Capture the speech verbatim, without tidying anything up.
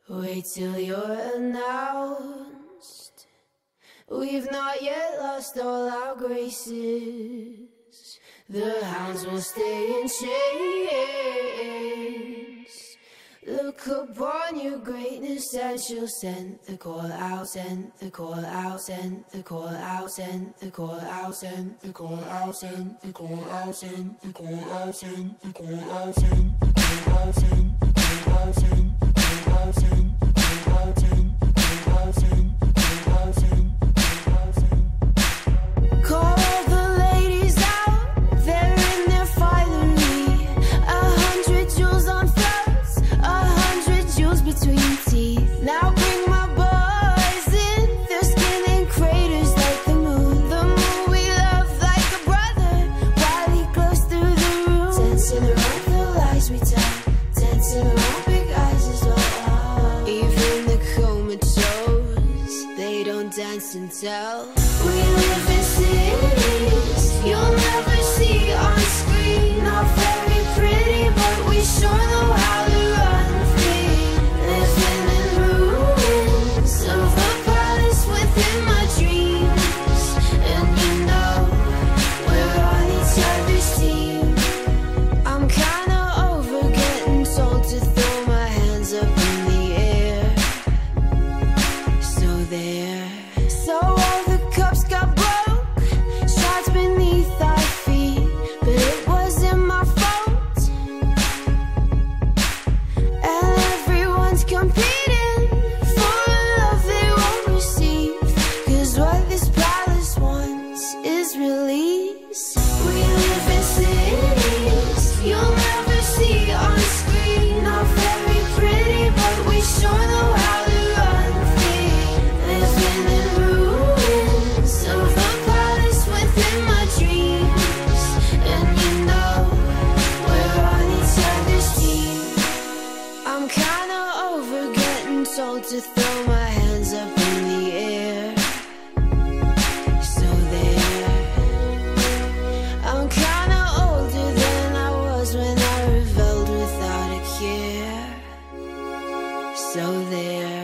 Wait till you're announced. We've not yet lost all our graces. The hounds will stay in chains. Look upon your greatness and she'll send the call out, send the call out, send the call out, send the call out, send the call out, send the call out, send the call out, send the call out, send the call out, send the call out, send the call out, send the call out, send the call out, send the call out, send the call out, send. Call the ladies out, they're in their finery. A hundred jewels on throats, a hundred jewels between teeth. Now bring my boys in, their skin in craters like the moon. The moon we love like a brother, while he glows through the room. Dancing around the lies we tell, dancing around big eyes as well. Even the comatose, they don't dance and tell. We live in cities you'll never see on screen. Not very pretty, but we sure know how to run free. Living in ruins of the palace within my dreams. And you know, we're on each other's team. I'm kinda over getting told to throw my hands up in the air. So there. So all the cups got broke, shards beneath our feet, but it wasn't my fault. And everyone's competing for a love they won't receive, 'cause what this palace wants is release. We live in cities you'll never see on screen. Not very pretty, but we sure know how to run free. Living in ruins of the palace within my dreams. And you know, we're on each other's team. I'm kinda over getting told to throw my hands up in the air. So there. I'm kinda older than I was when I rebelled without a care. So there.